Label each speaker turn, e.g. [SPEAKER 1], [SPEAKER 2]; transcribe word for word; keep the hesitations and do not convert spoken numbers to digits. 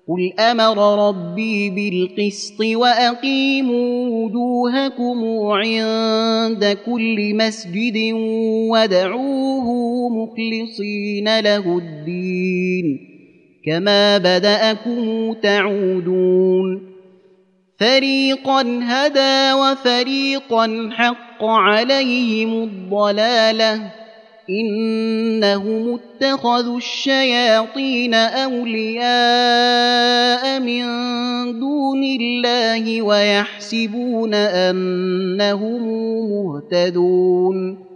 [SPEAKER 1] قل أمر ربي بالقسط وأقيموا وجوهكم عند كل مسجد وادعوه مخلصين له الدين كما بدأكم تعودون فريقا هدى وفريقا حق عليهم الضلالة إنهم اتخذوا الشياطين أولياء من دون الله ويحسبون أنهم مهتدون